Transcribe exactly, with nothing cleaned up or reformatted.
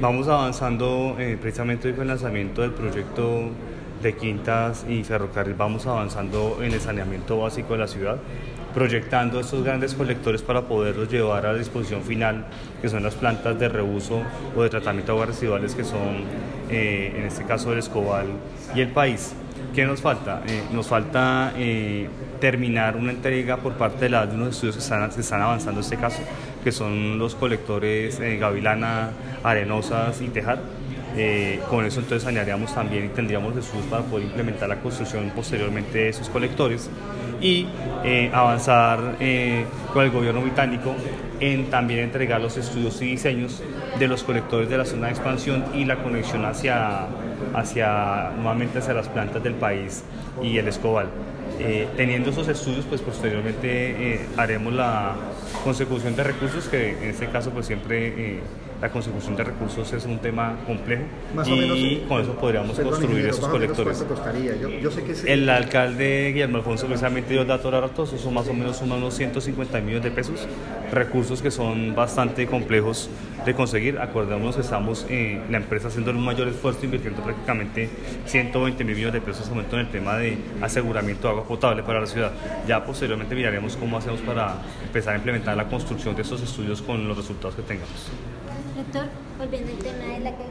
Vamos avanzando eh, precisamente hoy con el lanzamiento del proyecto de Quintas y Ferrocarril, vamos avanzando en el saneamiento básico de la ciudad, proyectando estos grandes colectores para poderlos llevar a la disposición final, que son las plantas de reuso o de tratamiento de aguas residuales, que son eh, en este caso el Escobal y el País. ¿Qué nos falta? Eh, nos falta eh, terminar una entrega por parte de, la, de unos estudios que están, que están avanzando en este caso, que son los colectores eh, Gavilana, Arenosas y Tejar. Eh, con eso entonces sanearíamos también y tendríamos estudios para poder implementar la construcción posteriormente de esos colectores y eh, avanzar eh, con el gobierno británico en también entregar los estudios y diseños de los colectores de la zona de expansión y la conexión hacia, hacia nuevamente hacia las plantas del País y el Escobal. Eh, teniendo esos estudios, pues posteriormente eh, haremos la consecución de recursos, que en este caso pues siempre eh, la consecución de recursos es un tema complejo. Más y o menos, con eso podríamos perdón, construir ingeniero, esos más o menos colectores. ¿Cuánto costaría? Yo, yo sé que es, El alcalde Guillermo Alfonso precisamente dio el dato ahora, todos son más o menos unos ciento cincuenta millones de pesos, recursos que son bastante complejos de conseguir. Acordémonos que estamos eh, la empresa haciendo un mayor esfuerzo, invirtiendo prácticamente ciento veinte mil millones de pesos en este momento en el tema de aseguramiento de agua potable para la ciudad. Ya posteriormente miraremos cómo hacemos para empezar a implementar la construcción de estos estudios con los resultados que tengamos. Doctor, volviendo al tema de la